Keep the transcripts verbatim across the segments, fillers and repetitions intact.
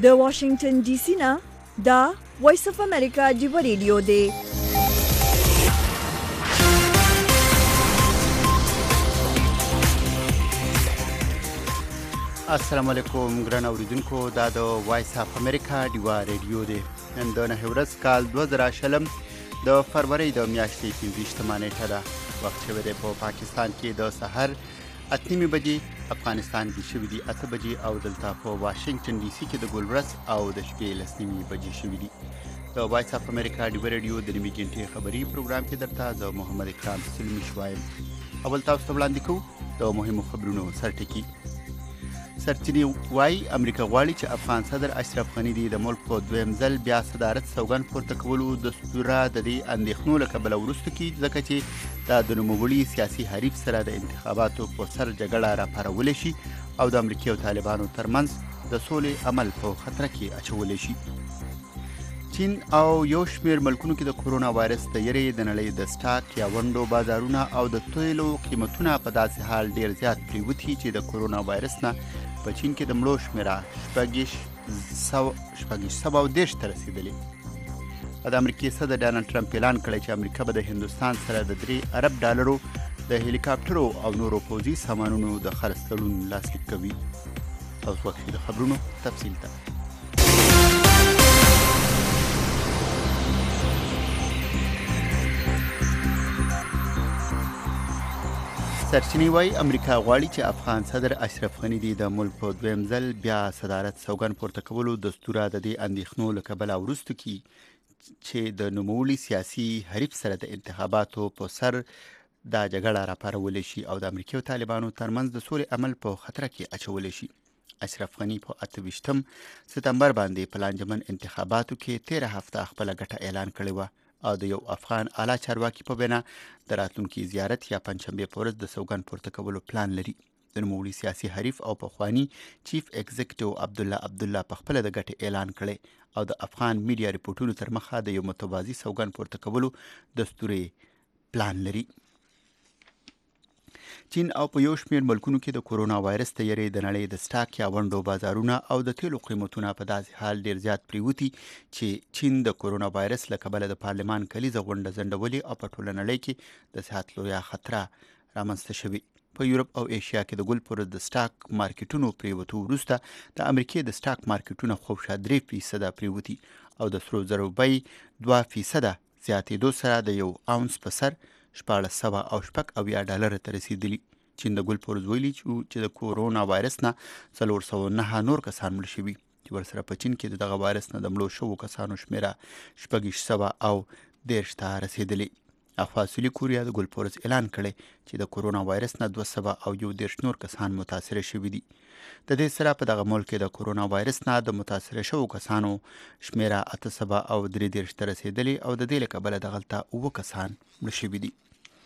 د واشنگټن ډي سي نه دا وایس اف امریکا ډیو ریډیو دی. السلام علیکم ګران اوریدونکو، دا د وایس اف امریکا ډیو ریډیو دی. نن د نهه ورځ کال دوه زره شلم د فروری د میاشتې پنځه نیټه ده. وخت شوی دی په پاکستان کې د سحر اته نیمې بجې، افغانستان کې شوي دي اته بجې او دلته په واشنگټن ډي سي کې د ګولورس او د شپې لس نیمې بجې شوي دي. د وایس اف امریکا ډیو ریډیو د نیمې ګنټې خبري پروګرام کې درته زه محمد اکرام سلمي شوایم. اول تاسو ته وړاندې کوو د مهمو خبرونو سرټکي. سرچینې وایي امریکا غواړي چې افغان صدر اشرف غني د ملک په دویم ځل بیا صدارت سوګند پورته کولو دستوره د دې اندېښنو له کبله وروسته کړي، ځکه چې دا د نوموړي سیاسي حریف سره د انتخاباتو په سر جګړه راپارولی شي او د امریکا او طالبانو ترمنځ د سولې عمل په خطر کې اچولی شي. چین او یو شمېر ملکونو کې د کورونا وایرس د یرې د نړۍ د سټاک یا ونډو بازارونه او د تیلو قیمتونه په داسې حال ډیر زیات پریوتي چې د کورونا وایرس نه په چین کې د مړو شمېره شپږ سوه او دېرش ته رسېدلې. د امریکې صدر ډانلډ ټرمپ اعلان کړی چې امریکا به د هندوستان سره د درې ارب ډالرو د هلیکاپټرو او نورو پوځي سامانونو د خرڅ تړون لاسلیک کوي. اوس وخت د خبرونو تفصیل ته. سرچینې وایي امریکا غواړي چې افغان صدر اشرف غني د ملک په دویم ځل بیا صدارت سوګند پورته کولو دستوره د دې اندېښنو له کبله وروسته کړي چې د نوموړي سیاسي حریف سره د انتخاباتو په سر دا جګړه راپارولی شي او د امریکا او طالبانو ترمنځ د سولې عمل په خطر کې اچولی شي. اشرف غني په اته ویشتم ستمبر باندې په لانجمن انتخاباتو کې تیره هفته خپله ګټه اعلان کړې وه او د یو افغان اعلی چارواکي په بنا د راتلونکي زیارت یا پنجشنبې په ورځ د سوګند پورته کولو پلان لري. د نوموړي سیاسي حریف او پخواني چیف ایگزیکټیو عبدالله عبدالله په خپله د ګټې اعلان کړی او د افغان میډیا ریپورټونو تر مخه د یو متوازي سوګند پورته کولو دستوري پلان لري. چین او په یو شمېر ملکونو کې د کورونا وایرس د یرې د نړۍ د سټاک یا ونډو بازارونه او د تیلو قیمتونه په داسې حال ډیر زیات پریوتي چې چین د کورونا وایرس له کبله د پارلمان کلیزه غونډه ځنډولې او په ټوله نړۍ کې د صحت لویه خطره رامنځته شوې. په یورپ او ایشیا کې د ګل پر د سټاک مارکیټونو پریوتو وروسته د امریکې د سټاک مارکیټونه خوشا درې فیصده پریوتي او د سرو زرو بیې دوه فیصده زیاتېدو سره د یو اونس په سر شپاړس سوه او شپږ اویا ډالره ته رسېدلي. چین د ګل پرز ویلي چې د کورونا وایرس نه څلور سوه نهه نور کسان مړه شوي چې ورسره په چین کې د دغه وایرس نه د مړو شوو کسانو شمېره شپږ سوه او دېرش ته رسېدلې. اخوا سویلي کوریا د ګل پرز اعلان کړی چې د کورونا وایرس نه دوه سوه او یو دېرش نور کسان متاثره شوي دي. د دې سره په دغه ملک کې د کورونا وایرس نه د متاثره شوو کسانو شمېره اته سوه او درې دېرش ته رسېدلې او د دې له کبله دغلته اووه کسان مړه شوي دي.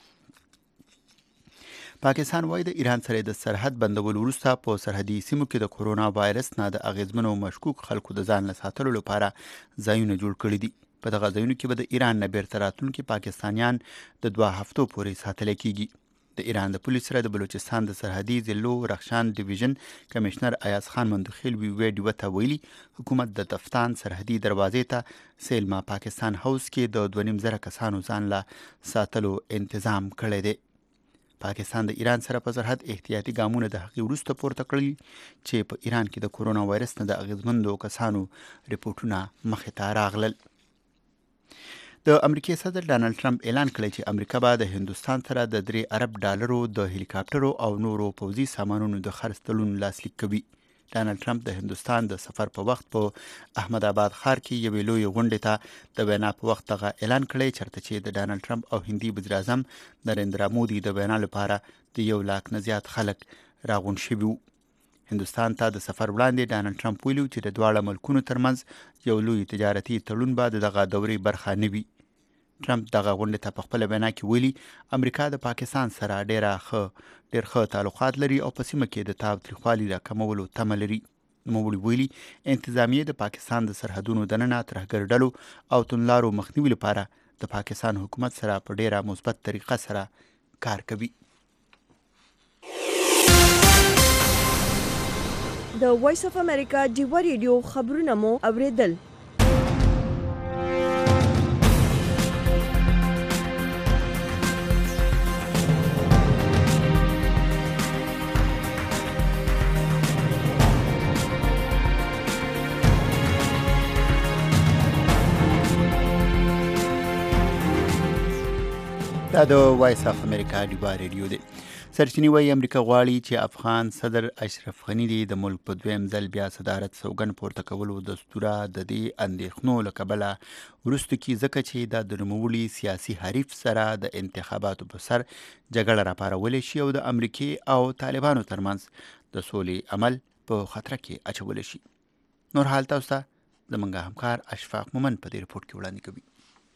پاکستان وایي د ایران سره د سرحد بندولو وروسته په سرحدي سیمو کې د کورونا وایرس نه د اغیزمنو مشکوک خلکو د ځان له ساتلو لپاره ځایونه جوړ کړي دي. په دغه ځایونو کې به د ایران نه بیرته راتلونکي پاکستانیان د دوه هفتو پورې ساتلی کیږي. د ایران د پولیس سره د بلوچستان د سرحدي ضلعو رخشان ډیویژن کمشنر ایاز خان مندخیل وی ډیوه ته ویلي حکومت د تفتان سرحدي دروازې ته سیلما پاکستان هاوس کې د دوه نیم زره کسانو ځان له ساتلو تنظیم کړی دی. پاکستان د ایران سره په سرحد احتیاطي ګامونه د هغې وروسته پورته کړي چې په ایران کې د کورونا وایرس نه د اغېزمندو کسانو ریپورټونه مخې ته راغلل. د امریکې صدر ډانلډ ټرمپ اعلان کړی چې امریکا به د هندوستان سره د درې ارب ډالرو د هلیکاپټرو او نورو پوځي سامانونو د خرڅ تړون لاسلیک کوي. ډانلډ ټرمپ د هندوستان د سفر په وخت په احمد آباد ښار کې یوې لویې غونډې ته د وینا په وخت دغه اعلان کړی، چېرته چې د ډانلډ ټرمپ او هندي وزیر اعظم نریندرا مودي د وینا لپاره د یو لاک نه زیات خلک راغونډ شوي وو. هندوستان ته د سفر وړاندې ډانلډ ټرمپ ویلي چې د دواړه ملکونو ترمنځ یو لوی تجارتي تړون به د دغه دورې برخه نه وي. ټرمپ دغه غونډې ته په خپله وینا کې ویلي امریکا د پاکستان سره ډیره ښه ډیر ښه تعلقات لري او په سیمه کې د تاوتریخوالي راکمولو تمه لري. نوموړي ویلي انتظامیې د پاکستان د سرحدونو دننه ترهګر ډلو او توندلارو مخنیوي لپاره د پاکستان حکومت سره په ډیره مثبت طریقه سره کار کوي. د وایس اف امریکا ډیوا ریډیو خبرونه مو اوریدل. دا د وایس اف امریکا ډیوا ریډیو دی. سرچینې وایي امریکا غواړي چې افغان صدر اشرف غني دی د ملک په دویم ځل بیا صدارت سوګند پورته کولو دستوره د دې اندېښنو له کبله وروسته کې ځکه چې دا د نوموړي سیاسي حریف سره د انتخاباتو په سر جګړه راپارولی شي او د امریکې او طالبانو ترمنځ د سولې عمل په خطر کې اچولی شي. نور حال تاسو ته زموږ همکار اشفاق مومن په دې رپورټ کې وړاندې کوي.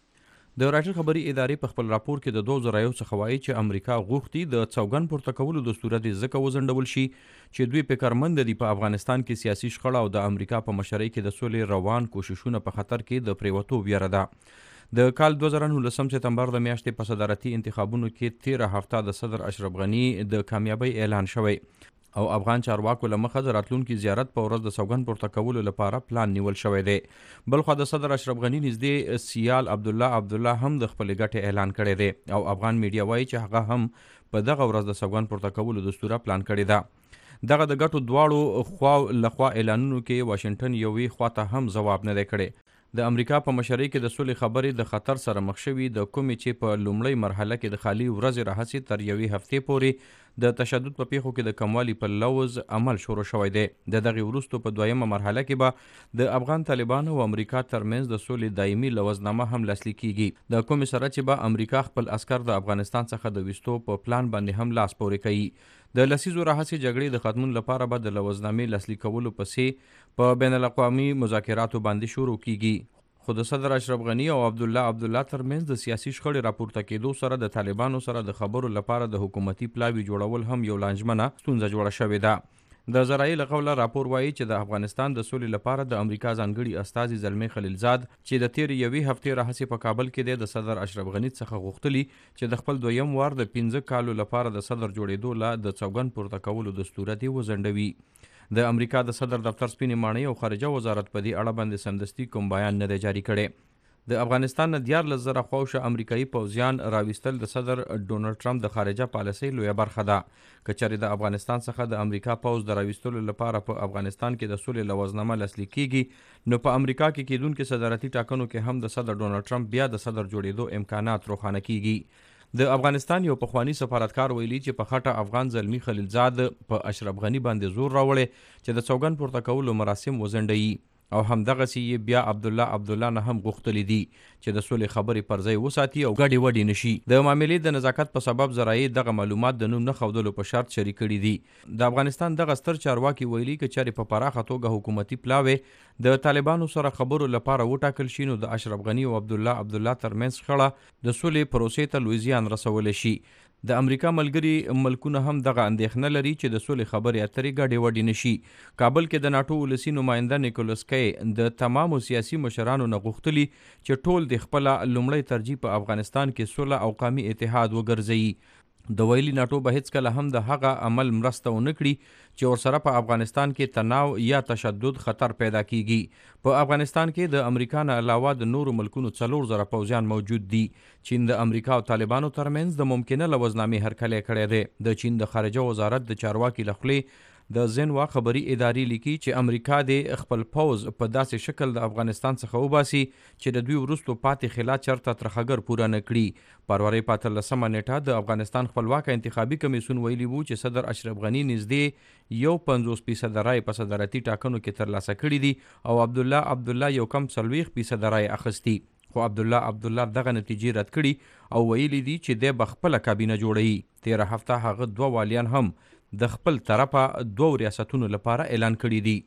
د راټر خبري ادارې په خپل راپور کې د دوه زره یو څخه وایي چې امریکا غوښتي د سوګند پورته کولو دستوره دې ځکه وځنډول شي چې دوی فکرمند دي په افغانستان کې سیاسي شخړه او د امریکا په مشرۍ کې د سولې روان کوششونه په خطر کې د پریوتو ویره ده. د کال دوه زره نولسم سپتمبر د میاشتې په صدارتي انتخابونو کې تیره هفته د صدر اشرف غني د کامیابی اعلان شوی او افغان چارواکو له مخه د راتلونکي زیارت په ورځ د سوګند پورته کولو لپاره پلان نیول شوی دی. بلخوا د صدر اشرف غني نږدې سیال عبدالله عبدالله هم د خپلې ګټې اعلان کړی دی او افغان میډیا وایي چې هغه هم په دغه ورځ د سوګند پورته کولو دستوره پلان کړې ده. دغه د ګټو دواړو خوا لخوا اعلانونو کې واشنګټن یوې خواته هم ځواب نه دی کړی. د امریکا په مشرۍ کې د سولې خبرې د خطر سره مخ شوي د کومې چې په لومړۍ مرحله کې د خالي ورځې راهیسې تر یوې هفتې پورې د تشدد په پیښو کې د کموالي په لوز عمل شروع شوی دی. د دغې وروستو په دویمه مرحله کې به د افغان طالبانو او امریکا ترمنځ د سولې دایمي لوزنامه هم لاسلیک کیږي، د کومې سره چې به امریکا خپل عسکر د افغانستان څخه د ویستو په پلان باندې هم لاس پورې کوي. د لسیزو راهیسې جګړې د ختمون لپاره به د لوزنامې لاسلیک کولو پسې په بین الاقوامي مذاکراتو باندې شروع کیږي. خو د صدر اشرف غني او عبدالله عبدالله ترمنځ د سیاسي شخړې راپورته کېدو سره د طالبانو سره د خبرو لپاره د حکومتي پلاوي جوړول هم یو لانجمنه ستونزه جوړه شوې ده. د ذرایع له قوله راپور وایي چې د افغانستان د سولې لپاره د امریکا ځانګړي استازي زلمي خلیلزاد چې د تیرې یوې هفتې راهیسې په کابل کې دی د صدر اشرف غني څخه غوښتلي چې د خپل دویم وار د پنځه کالو لپاره د صدر جوړېدو له د سوګند پورته کولو دستوره دې وځنډوي. د امریکا د صدر دفتر سپینې ماڼۍ او خارجه وزارت په دې اړه باندې سمدستي کوم بیان نه دی جاري کړی. د افغانستان نه دیارلس زره خواوشه امریکایي پوځیان راویستل د صدر ډونالډ ټرمپ د خارجه پالیسۍ لویه برخه ده. که چېرې د افغانستان څخه د امریکا پوځ د راویستلو لپاره په افغانستان کې د سولې لوزنامه لاسلیک کیږي نو په امریکا کې کیدونکو صدارتي ټاکنو کې هم د صدر ډونالډ ټرمپ بیا د صدر جوړېدو امکانات روښانه کیږي. د افغانستان یو پخوانی سفارتکار ویلي چې په خټه افغان زلمي خلیلزاد په اشرف غني باندې زور راوړی چې د سوګند پورته کولو مراسم وځنډوي او همدغسې یې بیا عبدالله عبدالله نه هم غوښتلی دي چې د سولې خبرې پر ځای وساتي او ګډې وډې نشي. د معاملې د نزاکت په سبب ذرایع دغه معلومات د نوم نه ښودلو په شرط شریک کړي دي. د افغانستان دغه ستر چارواکي ویلي که چېرې په پراخه توګه حکومتي پلاوې د طالبانو سره خبرو لپاره وټاکل شي نو د اشرف غني او عبدالله عبدالله ترمنځ شخړه د سولې پروسې ته لوی زیان رسولی شي. د امریکا ملګري ملکونه هم دغه اندېښنه لري چې د سولې خبرې اترې ګډې وډې نشي. کابل کې د ناټو ولسي نماینده نیکولس کی د تمامو سیاسي مشرانو نه غوښتلي چې ټول د خپله لومړی ترجیح په افغانستان کې سوله او قومي اتحاد وګرځوي. د ویلي ناټو به هیڅکله هم د هغه عمل مرسته ونه کړي چې ورسره په افغانستان کې تناو یا تشدد خطر پیدا کیږي. په افغانستان کې د امریکا نه علاوه د نورو ملکونو څلور زره پوځیان موجود دي. چین د امریکا او طالبانو ترمنځ د ممکنه لوزنامې هرکلی کړی دی. د چین د خارجه وزارت د چارواکي له خولې د زنوا خبري ادارې لیکي چې امریکا د خپل پوز په داسې شکل د افغانستان څخه وباسي چې د دوی وروستو پاتې خلا چرته ترخګر پوره نه کړي. پرورې په اتلسمه نیټه د افغانستان خپلواک انتخابي کمیسیون ویلي وو چې صدر اشرف غني نږدې یو پنځوس فیصده رای په صدارتي ټاکنو کې ترلاسه کړي دي او عبدالله عبدالله یو کم څلوېښت فیصده رای اخیستي. خو عبدالله عبدالله دغه نتیجې رد کړي او ویلي دي چې دی به خپله کابینه جوړوي. تیره هفته هغه دوه والیان هم د خپل طرفه دوه ریاستونو لپاره اعلان کړي دي.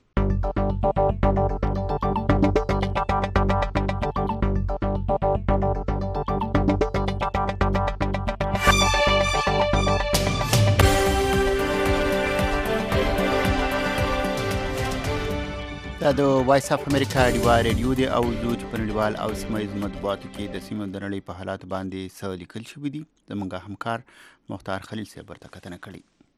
دا د وایس اف امریکا ډیوا ریډیو دی او زه چې په نړیوال او سیمه ییزو مطبوعاتو کې د سیمې د نړۍ په حالاتو باندې څه لیکل شوي دي زموږ همکار مختار خلیل صاحب ورته کتنه کړې.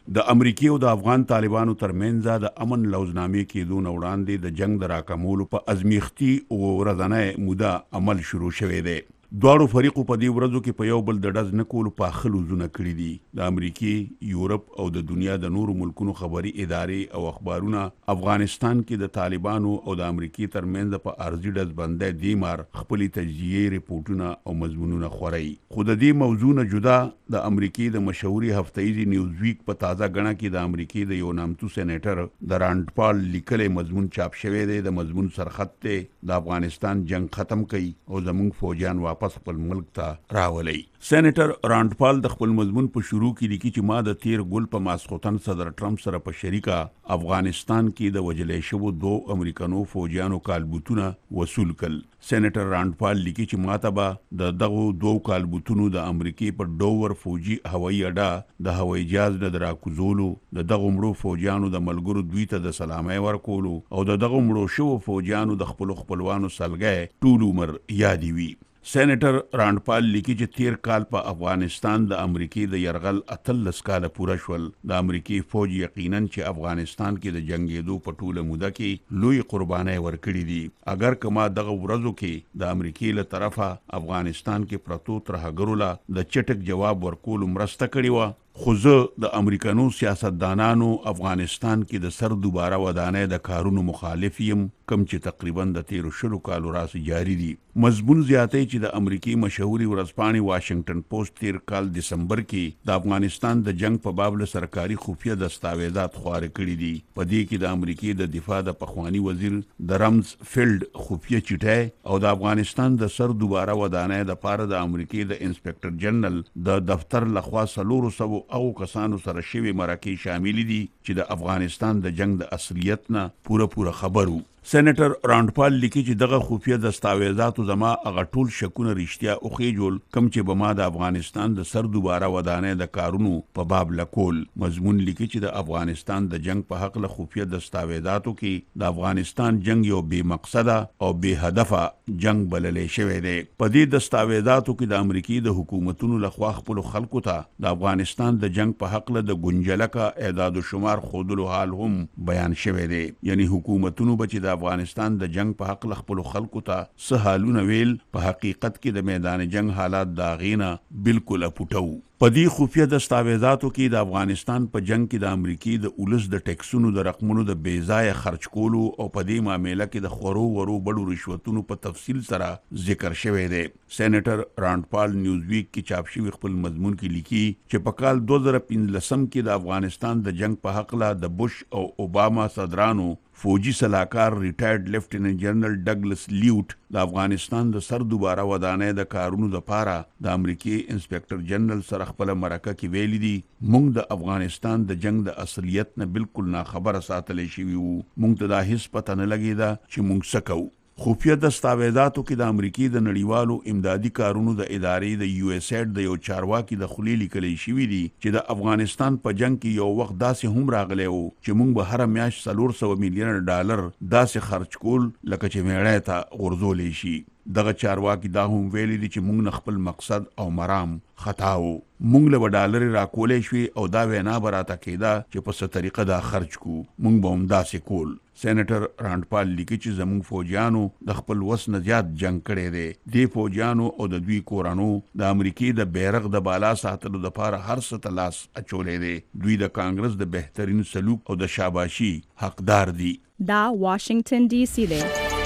د امریکای او د افغان طالبانو ترمنځ د امن لوزنامې کېدو نه وړاندې د جنگ د راکمولو په ازمیختي او ورځنۍ موده عمل شروع شوی دی. دواړو فریقو په دې ورځو کې په یو بل د ډز نه کولو پاخه لوزونه کړي دي. د امریکای، یورپ او د دنیا د نورو ملکونو خبري ادارې او اخبارونه افغانستان کې د طالبانو او د امریکای ترمنځ په ارضي ډز بندۍ دیمار خپلې تجزیې ریپورټونه او مضمونونه خوري. خو د دې موضوع نه جدا د امریکای د مشهوري هفتهیزي نیوزویک په تازه غڼه کې د امریکای د یو نامتو سېنیټر د رانډ پال لیکلي مضمون چاپ شوی دی. د مضمون سرخط ته د افغانستان جنگ ختم کړي او زموږ فوجیان واپس خپل ملک ته راولي. سېنیټر رانډ پال د خپل مضمون په شروع کې لیکي چې ما د تیر ګل په ماسخوتن صدر ټرمپ سره په شریکه افغانستان کې د وجلې شوو دوه امریکانو فوجیانو کالبوتونه وصول کړل. سېنیټر رانډ پال لیکي چې ماته به د دغه دوه کالبوتونو د امریکای په ډوور فوجي هوایي اډه د هوایي جهاز د راکوزولو، د دغه مړو فوجیانو د ملګرو دوی ته د سلامي ورکولو او د دغه مړو شوو فوجیانو د خپل خپلوانو سلګۍ ټول عمر یادي وي. سېنیټر رانډ پال لیکي چې تیر کال په افغانستان د امریکای د يرغل اتلس کاله پوره شول. د امریکای فوج یقینا چې افغانستان کې د جنگېدو په ټوله موده کې لوی قرباني ورکړي دي. اگر کما دغه ورځو کې د امریکای له طرفه افغانستان کې پرتو ترهګرو لا د چټک جواب ورکول مرسته کړې و، خو زه د امریکانو سیاستدانانو افغانستان کې د سر دوباره ودانۍ د کارونو مخالف یم، کم چې تقریبا د تیرو شلو کالو راځي جاری دي. مضمون زیاتې چې د امریکای مشهوري ورځپاڼې واشنگټن پوسټ تیر کال دسمبر کې د افغانستان د جنگ په باب له سرکاري خفیه دستاویزات خپاره کړي دي. په دې کې د امریکای د دفاع د پخوانی وزیر د رمز فیلډ خفیه چټای او د افغانستان د سر دوباره ودانۍ د پاره د امریکای د انسپکټر جنرال د دفتر لخوا سلورو سو او کسانو سره شوی مرکې شامل دي چې د افغانستان د جنگ د اصلیت نه پوره پوره خبرو. سېنیټر رانډ پال لیکي چې دغه خفیه دستاویزاتو زما هغه ټول شکونه رښتیا او خېجول کم چې به ما د افغانستان د سر دوباره ودانۍ د کارونو په باب لکول. مضمون لیکي چې د افغانستان د جنگ په حق له خفیه دستاویزاتو کې د افغانستان جنگ یو بے مقصده او بے هدفه جنگ بللې شوی دی. په دې دستاویزاتو کې د امریکای د حکومتونو لخوا خپل خلکو ته د افغانستان د جنگ په حق له د ګنجلکه اعداد و شمار خودلو حال هم بیان شوی دی. یعنی حکومتونو بچ د افغانستان د جنگ په حق خپل خلکو ته څه حالونه ویل، په حقیقت کې د میدان جنگ حالات دا غینه بالکل اپټو. په دې خفیه دستاویزاتو کې د افغانستان په جنگ کې د امریکای د اولس د ټیکسونو د رقمونو د بې ځای خرج کولو او په دې معاملې کې د خورو ورو بډو رشوتونو په تفصیل سره ذکر شوی دی. سېنیټر رانډ پال نیوزویک کې چاپ شوی خپل مضمون کې لیکي چې په کال دوه زره پنځلسم کې د افغانستان د جنگ په حق لا د بوش او اوباما صدرانو فوجي سلاکار ریټایرډ لیفټیننټ جنرال ډګلس لیوټ د افغانستان د سر دوباره ودانۍ د کارونو د پاره د امریکای انسپکټر جنرال سره خپل مرکه کې ویلي دي مونږ د افغانستان د جنگ د اصلیت نه بالکل ناخبره ساتلې شوی وو. مونږ ته دا هیڅ پته نه لګیدا چې مونږ څه کوو. خفیه دستاویزاتو کې د امریکای د نړیوالو امدادي کارونو د ادارې د یو اس ایډ د یو چارواکي د خلی لیکلي شوی دي چې د افغانستان په جنگ کې یو وخت داسې هم راغلی وو چې مونږ به هر میاشت څلور سوه میلیون ډالر داسې خرج کول لکه چې میړی ته غورځولی شي. دغه چارواکي دا هم ویلي دي چې مونږ نه خپل مقصد او مرام خطا وو. مونږ له ډالر راکولې شوي او دا وینا به راته کېده چې په څه طریقه دا خرج کو، مونږ به هم داسې کول. سېنیټر رانډ پال لیکي چې زموږ فوجیانو د خپل وس نه زیات جنگ کړی دی. دې فوجیانو او د دوی کورانو د امریکای د بیرغ د بالا ساتلو دپاره هر څه ته لاس اچولی دی. دوی د کانګرس د بهترین سلوک او د شاباشي حقدار دي. دا واشنگټن ډي سي دی.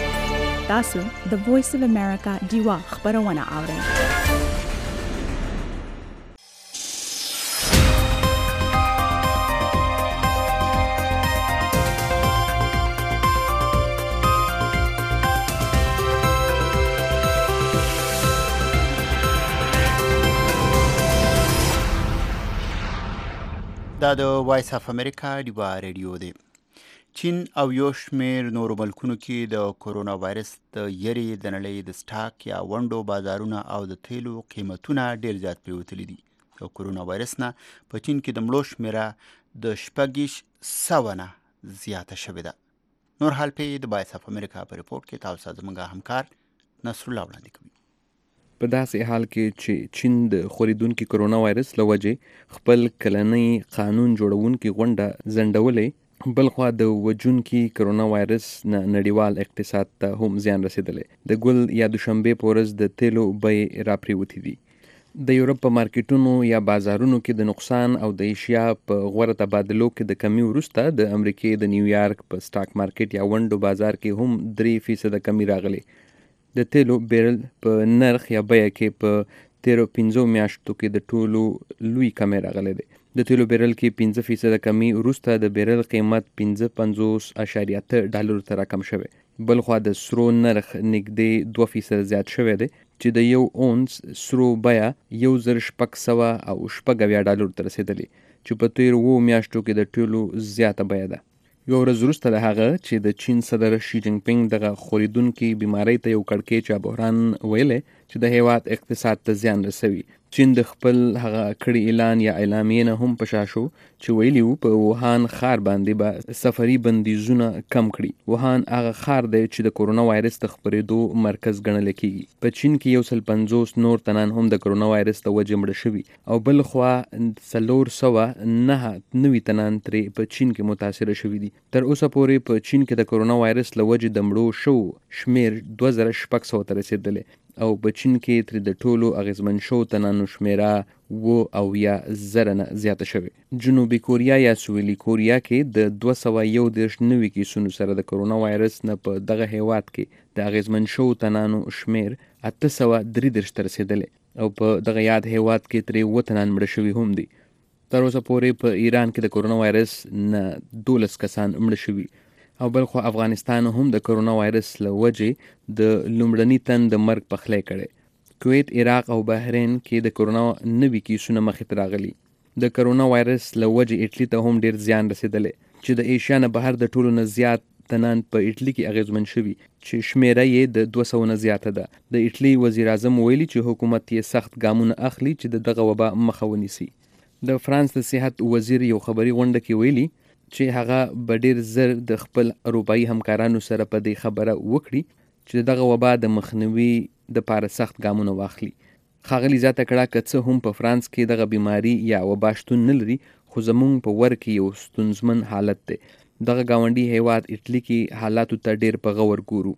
تاسو د وایس اف امریکا ډیوا خبرونه اورئ. دا د وایس اف امریکا ډیوا ریډیو دی. چین او یو شمېر نورو ملکونو کې د کورونا وایرس د یرې د نړۍ د سټاک یا ونډو بازارونه او د تیلو قیمتونه ډېر زیات پریوتلي دي. د کورونا وایرس نه په چین کې د مړو شمېره د شپږ سوه نه زیاته شوې ده. نور حال پې د وایس اف امریکا په ریپورټ کې تاسو زموږ همکار نصرالله وړاندې کوي. په داسې حال کې چې چین د خوریدونکي کرونا وایرس له وجې خپل کلنۍ قانون جوړونکي غونډه ځنډولې، بلخوا د وجونکي کرونا وایرس نه نړیوال اقتصاد ته هم زیان رسېدلی. د ګل یا دوشنبې په ورځ د تیلو بیې راپریوتې دي. د یورپ په مارکیټونو یا بازارونو کې د نقصان او د ایشیا په غوره تبادلو کې د کمی وروسته د امریکې د نیویارک په سټاک مارکیټ یا ونډو بازار کې هم درې فیصده کمی راغلی. د تیلو بیرل په نرخ یا بیه کې په تیرو پنځو میاشتو کې د ټولو لوی کمی راغلی دی. د تیلو بیرل کې پنځه فیصده کمی وروسته د بیرل قیمت پنځه پنځوس اشاریه اته ډالرو ته راکم شوی. بلخوا د سرو نرخ نږدې دوه فیصده زیات شوی دی چې د یو اونس سرو بیه یو زر شپږ سوه او شپږ اویا ډالرو ته رسېدلې چې په تیرو اوو میاشتو کې د ټولو زیاته بیه ده. یو ورځ وروسته د هغه چې د چین صدر شي جین پینګ دغه خوریدونکي بیمارۍ ته یو کړکېچ بحران ویلی چې د هیواد اقتصاد ته زیان رسوي. چین د خپل هغه کړي اعلان یا اعلامیې نه هم په شا شو چې ویلي وو په ووهان ښار باندې به سفري بندیزونه کم کړي. ووهان هغه ښار دی چې د کرونا وایرس د خپرېدو مرکز ګڼل کېږي. په چین کې یو سل پنځوس نور تنان هم د کرونا وایرس د وجې مړه شوي او بل خوا څلور سوه نهه نوي تنان ترې په چین کې متاثره شوي دي. تر اوسه پورې په چین کې د کرونا وایرس له وجې د مړو شو شمیر دوه زره شپږ سوه ته رسېدلی او په چین کې ترې د ټولو اغېزمن شو تنانو شمیره اوه اویا زره نه زیاته شوې. جنوبي کوریا یا سویلي کوریا کې د دوه سوه یو دېرش نوي کیسونو سره د کرونا وایرس نه په دغه هیواد کې د اغېزمن شو تنانو شمیر اته سوه درې دېرش ته رسېدلی او په دغه یاد هیواد کې ترې اووه تنان مړه شوي هم دي. تر اوسه پورې په ایران کې د کرونا وایرس نه دولس کسان مړه شوي او بلخوا افغانستان هم د کرونا وایرس له وجې د لومړني تن د مرګ پخلی کړی. کویت، عراق او بحرین کې د کرونا نوي کیسونه مخې ته راغلي. د کرونا وایرس له وجې اټلي ته هم ډیر زیان رسېدلی چې د ایشیا نه بهر د ټولو نه زیات تنان په اټلي کې اغېزمن شوي چې شمیره یې د دوه سوه نه زیاته ده. د اټلي وزیر اعظم ویلي چې حکومت یې سخت ګامونه اخلي چې د دغه وبا مخه ونیسي. د فرانس د صحت وزیر یو خبري غونډه کې ویلي چې هغه به ډیر زر د خپل اروپایي همکارانو سره په دې خبره وکړي چې دغه وبا د مخنیوي دپاره سخت ګامونه واخلي. ښاغلي زیاته کړه که څه هم په فرانس کې دغه بیماري یا وبا شتون نه لري خو زموږ په ور کې یو ستونزمن حالت دی. دغه ګاونډي هیواد اټلي کې حالاتو ته ډیر په غور ګورو.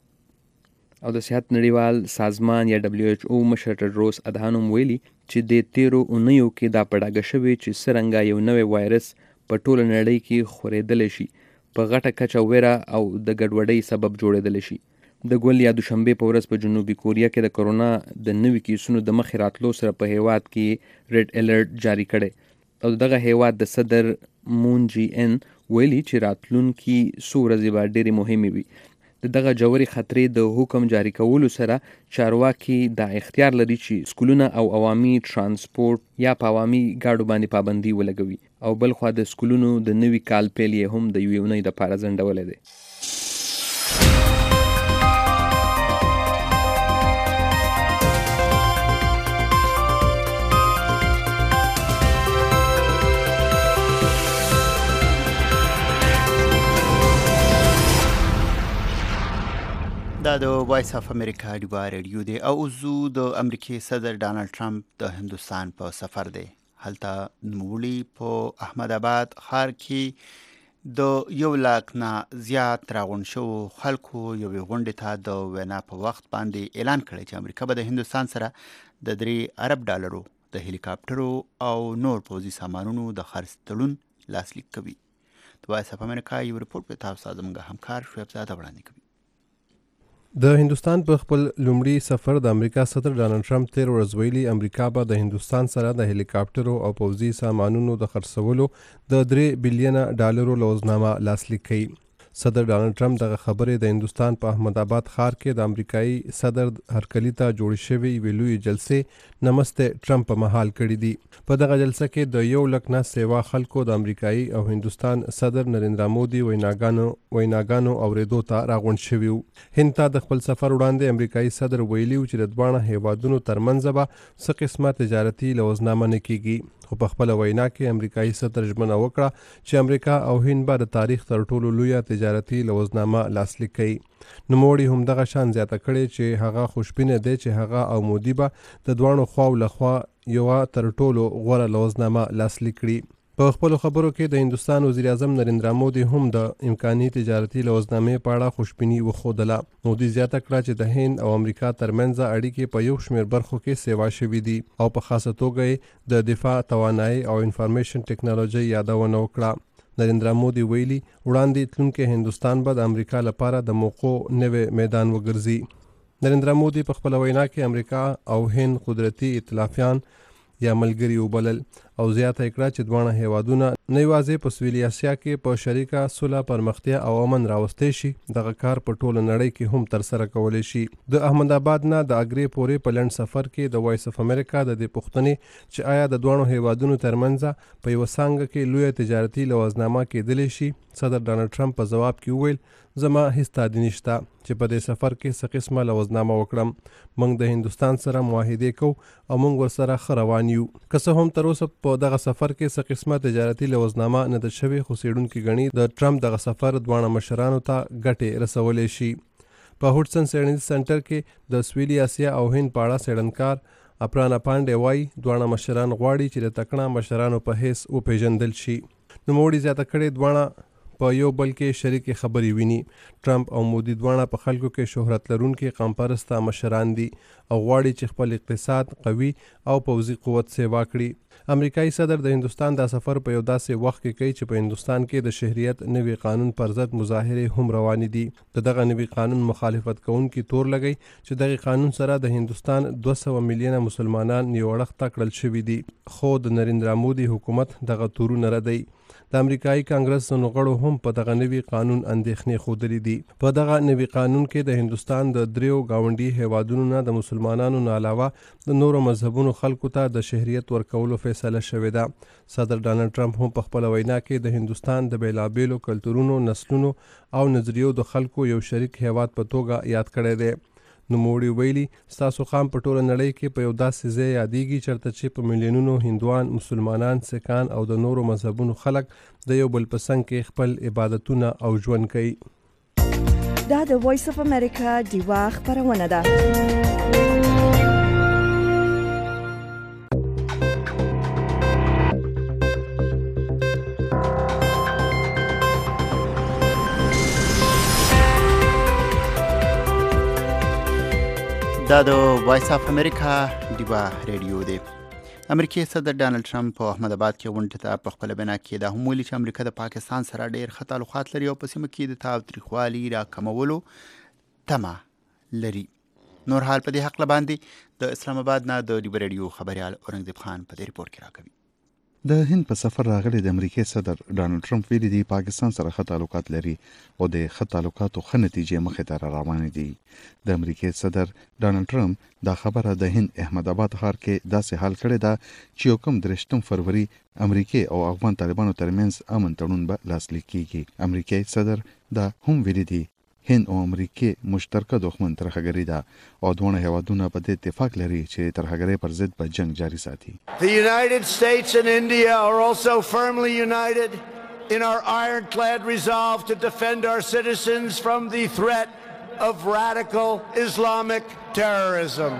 او د صحت نړیوال سازمان یا ډبلیو ایچ او مشر ټډروس ادهانوم ویلي چې د تیرو اونیو کې دا په ډاګه شوې چې څرنګه یو نوی وایرس په ټوله نړۍ کې خورېدلی شي، په غټه کچه ویره او د ګډوډۍ سبب جوړېدلی شي. د ګل یا دوشنبې په ورځ په جنوبي کوریا کې د کرونا د نوي کیسونو د مخې راتلو سره په هیواد کې ریډ الرټ جاری کړی او دغه هیواد د صدر مون جی ان ویلي چې راتلونکي څو ورځې به ډېرې مهمې وي. د دغه جوړې خطرې د حکم جاری کولو سره چارواکي دا اختیار لري چې سکولونه او عوامي ترانسپورت یا په عوامي ګاډو باندې پابندي ولګوي او بلخوا د سکولونو د نوي کال پیل یې هم د یوې اونۍ دپاره ځنډولی دی. دا د وایس اف امریکا ډیوا ریډیو دی او زو د امریکای صدر ډانلډ ټرمپ د هندوستان په سفر دی. هلته نوموړي په احمد آباد ښار کې د یو لاک نه زیات راغونډ شوو خلکو یوې غونډې ته د وینا په وخت باندې اعلان کړی چې امریکا به د هندوستان سره د درې ارب ډالرو د هلیکاپټرو او نور پوځي سامانونو د خرڅ تړون لاسلیک کوي. د وایس اف امریکا یو رپورټ په تاسو زموږ همکار شعیب زاده وړاندې کوي. د هندوستان په خپل لومړي سفر د امریکا صدر ډانلډ ټرمپ تیر ورځ ویلي امریکا به د هندوستان سره د هلیکاپټرو او پوځي سامانونو د خرڅولو د درې بلینه ډالرو لوزنامه لاسلیک کړي. صدر ډانلډ ټرمپ دغه خبرې د هندوستان په احمد آباد ښار کې د امریکایي صدر هرکلي ته جوړې شوې یوې لویې جلسې نمسته ټرمپ په مهال کړي دي. په دغه جلسه کې د یو لک نه سیوا خلکو د امریکایي او هندوستان صدر نریندرا مودي ویناګانو ویناګانو اوریدو ته راغونډ شوي وو. هند ته د خپل سفر وړاندې امریکایي صدر ویلي و چې د دواړه هیوادونو ترمنځ به څه قسمه تجارتي لوزنامه نه کیږي. خو په خپل وینا کې امریکایي صدر ژمنه وکړه چې امریکا او هند به د تاریخ تر ټولو لویه تجارتي تجارتي لوزنامه لاسلیک کړي. نوموړي همدغه شان زیاته کړې چې هغه خوشبینه دی چې هغه او مودي به د دواړو خواو لخوا یوه تر ټولو غوره لوزنامه لاسلیک کړي. په خپلو خبرو کې د هندوستان وزیر اعظم نریندرا مودي هم د امکاني تجارتي لوزنامې په اړه خوشبیني وښودله. مودي زیاته کړه چې د هند او امریکا ترمنځ اړیکې په یو شمېر برخو کې سیوا شوي دي او په خاصه توګه یې د دفاع توانایي او انفارمیشن ټیکنالوژي یادونه وکړه. نریندرا مودي ویلي وړاندې تلونکي هندوستان به د امریکا لپاره د موقعو نوی میدان وګرځي. نریندرا مودي په خپله وینا کې امریکا او هند قدرتي ائتلافیان یا ملګري وبلل او زیاته کړه چې دواړه هیوادونه نه یوازې په سویلي اسیا کې په شریکه سوله پرمختیا او امن راوستی شي، دغه کار په ټوله نړۍ کې هم ترسره کولی شي. د احمد آباد نه د اګرې پورې په لنډ سفر کې د وایس اف امریکا د دې پوښتنې چې آیا د دواړو هیوادونو ترمنځ په یوه څانګه کې لویه تجارتي لوزنامه کېدلی شي، صدر ډانلډ ټرمپ په ځواب کې وویل زما هیڅ تادی نشته چې په دې سفر کې څه قسمه لوزنامه وکړم. موږ د هندوستان سره معاهدې کوو او موږ ورسره ښه روان یو. که څه هم تر اوسه په دغه سفر کې څه قسمه تجارتي لوزنامه نه ده شوې، خو څېړونکي ګڼي د ټرمپ دغه سفر دواړه مشرانو ته ګټې رسولی شي. په هوډسن څېړنیز سنټر کې د سویلي اسیا او هند په اړه څېړنکار اپرانا پانډې وایي دواړه مشران غواړي چې د تکړه مشرانو په حیث وپېژندل شي. نوموړي زیاته کړې دواړه په یو بل کې شریکې خبرې ویني. ټرمپ او مودي دواړه په خلکو کې شهرت لرونکي قوم پرسته مشران دي او غواړي چې خپل اقتصاد قوي او پوځي قوت سیوا کړي. امریکایي صدر د هندوستان دا سفر په یو داسې وخت کې کوي چې په هندوستان کې د شهریت نوي قانون پر ضد مظاهرې هم روانې دي. د دغه نوي قانون مخالفت کوونکي تور لګي چې دغه قانون سره د هندوستان دوه سوه میلیونه مسلمانان یو اړخ ته کړل شوي دي، خو د نریندرا مودي حکومت دغه تورونه ردوي. د امریکایي کانګرس ځینو غړو هم په دغه نوي قانون اندېښنې ښودلې دي. په دغه نوي قانون کې د هندوستان د دریو ګاونډي هیوادونو نه د مسلمانانو نه علاوه د نورو مذهبونو خلکو ته د شهریت ورکولو فیصله شوې ده. صدر ډانلډ ټرمپ هم په خپله وینا کې د هندوستان د بېلابېلو کلتورونو، نسلونو او نظریو د خلکو یو شریک هیواد په توګه یاد کړی دی. نوموړي ویلي ستاسو قام په ټوله نړۍ کې په یو داسې ځای یادیږي چېرته چې په میلیونونو هندوان، مسلمانان، سکان او د نورو مذهبونو خلک د یو بل په څنګ کې خپل عبادتونه او ژوند کوي. دا د وایس اف امریکا ډیوا خپرونه ده. دا د وایس اف امریکا ډیوا ریډیو دی. امریکایي صدر ډانلډ ټرمپ په احمد آباد کې غونډې ته په خپله بنا کې دا هم ویلي چې امریکا د پاکستان سره ډېر ښه تعلقات لري او په سیمه کې د تاوتریخوالي راکمولو تمه لري. نور حال په دې هکله باندې د اسلام آباد نه د ډیوا ریډیو خبریال اورنګزیب خان په دې ریپورټ کې راکوي. د هند په سفر راغلي د امریکای صدر ډانلډ ټرمپ ویلي دی پاکستان سره ښه تعلقات لري او د ښه تعلقاتو ښه نتیجې مخې ته را روانې دي. د امریکای صدر ډانلډ ټرمپ دا خبره د هند احمد آباد ښار کې داسې حال کړې ده چې یو کم درېشتم فروری امریکای او افغان طالبانو ترمنځ امن تړون به لاسلیک کیږي. امریکای صدر دا هم ویلي دی هند او امریکای مشترکه دښمن ترهګري ده او دواړه هیوادونه په دې اتفاق لري چې ترهګرۍ پر ضد به جنگ جاري ساتي. The United States and India are also firmly united in our ironclad resolve to defend our citizens from the threat of radical Islamic terrorism.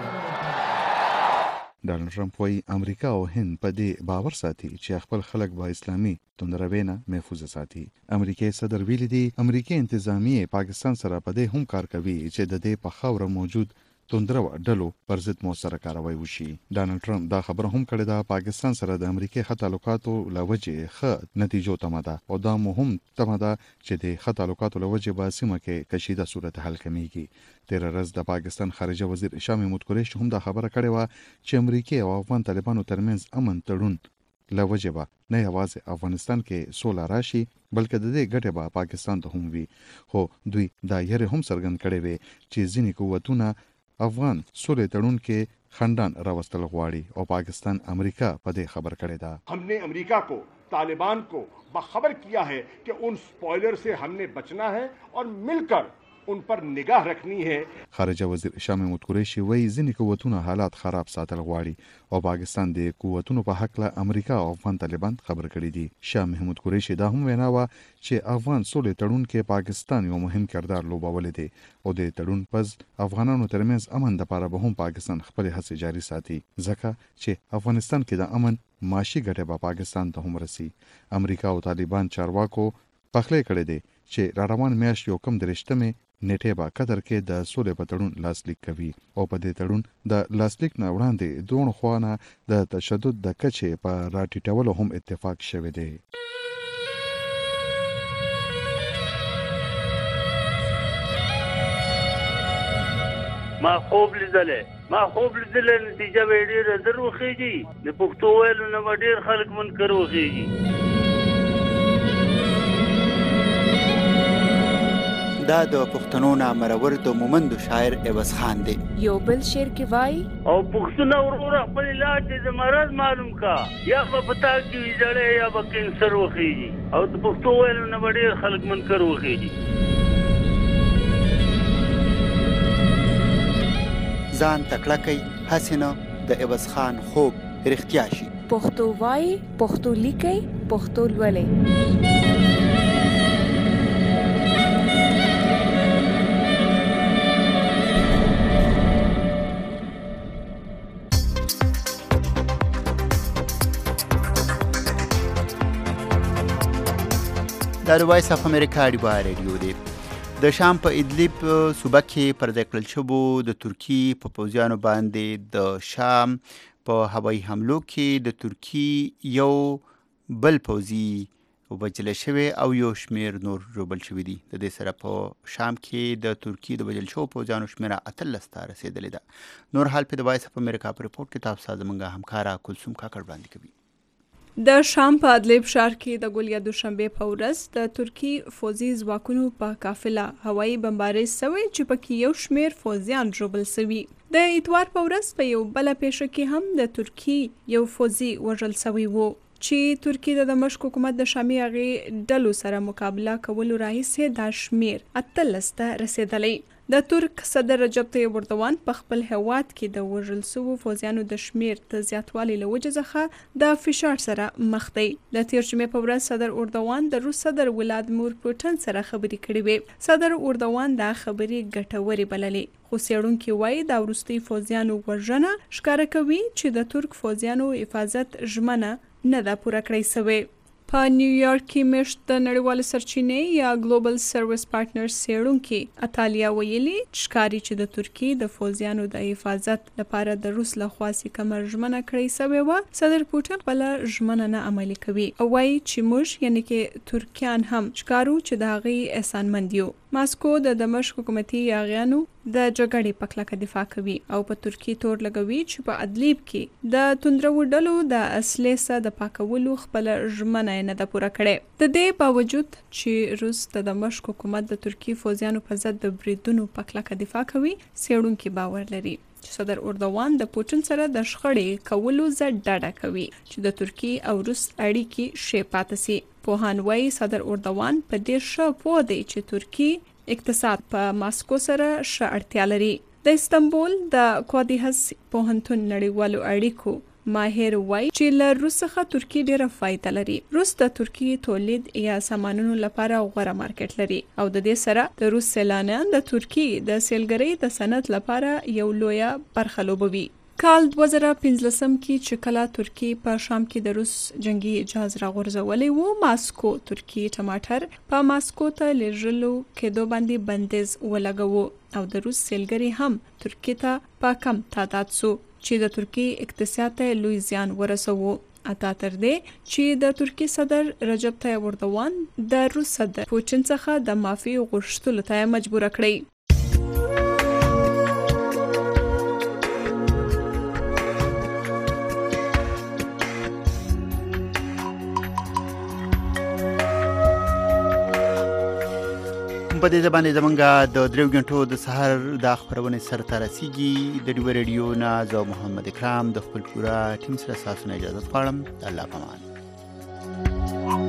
ډانلډ ټرمپ وایي امریکا او هند په دې باور ساتي چې خپل خلک به اسلامي توندروي نه محفوظ ساتي. امریکایي صدر ویلي دی امریکایي انتظامیه پاکستان سره په دې هم کار کوي چې د دې په خاوره موجود توندرو ډلو پر ضد مؤثره کاروي وشي. ډانلډ ټرمپ دا خبره هم کړې ده پاکستان سره د امریکای ښه تعلقاتو له وجې ښه نتیجو تمه ده او دا مهم تمه ده چې د ښه تعلقاتو له وجې به سیمه کې کشیده صورتحال کمیږي. تېره ورځ د پاکستان خارجه وزیر شاه محمود قریش هم دا خبره کړې وه چې امریکای او افغان طالبانو ترمنځ امن تړون له وجې به نه یوازې افغانستان کې سوله راشي بلکې د دې ګټې به پاکستان ته هم وي. خو دوی دا یې هم څرګند کړې وې چې ځینې قوتونه افغان سولې تړون کې خندان راوستل غواړي او پاکستان امریکا په دې خبر کړی ده. हमने अमेरिका को तालिबान को बाखबर किया है कि उन स्पॉइलर से हमने बचना है और मिलकर उन पर निगाह रखनी है. خارجه وزیر شاه محمود قریشي وایي ځینې قوتونه حالات خراب ساتل غواړي او پاکستان د قوتونو په حق له امریکا او افغان طالبان خبر کړي دي. شاه محمود قریشي دا هم وینا وه چې افغان سولې تړون کې پاکستان یو مهم کردار لوبولی دی او د تړون پس افغانانو ترمنځ امن دپاره به هم پاکستان خپلې هڅې جاري ساتي ځکه چې افغانستان کې د امن معاشي ګټې به پاکستان ته هم رسي. امریکا او طالبان چارواکو پخلی کړی دی چې را روان میاشت یو کم درېشتمې نیټې به قطر کې د سولې په تړون لاسلیک کوي او په دې تړون د لاسلیک نه وړاندې دواړو خوا نه د تشدد د کچې په راټیټولو هم اتفاق شوی دی. ما خوب لیدلې ما خوب لیدلې نتیجه به ډېره در وخېږي د پښتو ویلو نه به ډېر خلک منکر وخېږي. دا د پښتنو نامرور د مومندو شاعر عوض خان دی. یو بل شعر کې وایي او پښتونه وروره خپل علاج د مرض معلوم کا یا به پتا کې ویځړې یا به کینسر وخېږي او د پښتو ویلو نه به ډېر خلک منکر وخېږي. ځان تکړه کوي هسې نه د عوض خان خوب رښتیا شي. پښتو وایي پښتو لیکئ پښتو لولئ. دا د وایس اف امریکا ډیوا ریډیو دی. د شام په ادلیب صوبه کې پر ځای کړل شوو د ترکي په پوځیانو باندې د شام په هوایي حملو کې د ترکي یو بل پوځي وبجل شوی او یو شمیر نور روبل شوی دي. د دې سره په شام کې د ترکي د بجل شوو پوځیانو شمیره اتلس ته رسېدلې ده. نور حال په د وایس اف امریکا په رپورټ کې تاسو ته زموږ همکاره کلثوم کاکړ وړاندې کوي. د شام په ادلیب ښار کې د ګل یا دوشنبې په ورځ د ترکي فوځي ځواکونو په قافله هوایي بمبارۍ سوی چې پکې یو شمیر فوځیان ژوبل سوي. د اتوار په ورځ په یو بله پیښه کې هم د ترکي یو فوځي وژل سوی و چې ترکي د دمشق حکومت د شامي هغې ډلو سره مقابله کولو راهیسې دا شمیر اتلس ته رسېدلی. د ترک صدر رجب طیب اردوان په خپل هیواد کې د وژل سوو فوځیانو د شمیر د زیاتوالي له وجې څخه د فشار سره مخ دی. د تېر جمعې په ورځ صدر اردوان د روس صدر ولادیمیر پوټین سره خبرې کړې وې. صدر اردوان دا خبرې ګټورې بللې خو څېړونکي وایي دا وروستۍ فوځیانو وژنه ښکاره کوي چې د ترک فوځیانو حفاظت ژمنه نه ده پوره کړی سوې. په نیویارک کې مېشت د نړیوالې سرچینې یا ګلوبل سروس پارټنرز څېړونکي اتالیا ویلي ښکاري چې د ترکي د فوځیانو د حفاظت لپاره د روس لخوا کمه ژمنه کړې سوې وه. صدر پوټین خپله ژمنه نه عملي کوي او وایي چې موږ یعنې کې ترکیان هم ښکارو چې د هغې احسانمند یو. ماسکو د دمشق حکومتي یاغیانو د جګړې په کلکه دفاع کوي او په ترکي تور لګوي چې په ادلیب کې د توندرو ډلو د اصلي څخه د پاکولو خپله ژمنه نه ده پوره کړې. د دې باوجود چې روس د دمشق حکومت د ترکي فوځیانو په ضد د بریدونو په کلکه دفاع کوي څېړونکي باور لري چې صدر اردوان د پوټین سره د شخړې کولو زه ډډه کوي چې د ترکي او روس اړیکې ښې پاتې سي. پوهان وایي صدر اردوان په ډېر ښه پوه دی چې ترکي اقتصاد په ماسکو سره ښه اړتیا لري. د استنبول د قادیهس پوهنتون نړیوالو اړیکو ماهر وایي چې له روس څخه ترکي ډېره فایده لري. روس د ترکي تولید یا سامانونو لپاره غوره مارکیټ لري او د دې سره د روس سیلانیان د ترکي د سیلګرۍ د صنعت لپاره یو لویه برخه لوبوي. کال دوه زره پنځلسم کې چې کله ترکي په شام کې د روس جنگي جهاز راغورځولی و ماسکو ترکي ټماټر په ماسکو ته لیږلو کېدو باندې بندیز ولګوو او د روس سیلګري هم ترکي ته په کم تعداد سو چې د ترکي اقتصاد ته لوی زیان ورسوو. اتا تر دې چې د ترکي صدر رجب طیب اردوان د روس صدر پوټین څخه د معافي غوښتلو ته مجبور کړی. په دې ځبانې زمونږ د دریو غنټو د سهار د خبرونې سره رسیږي. د ډیو ریډیو نه زه محمد اکرام د خپل پوره ټیم سره تاسو نه اجازه غواړم. الله پامان.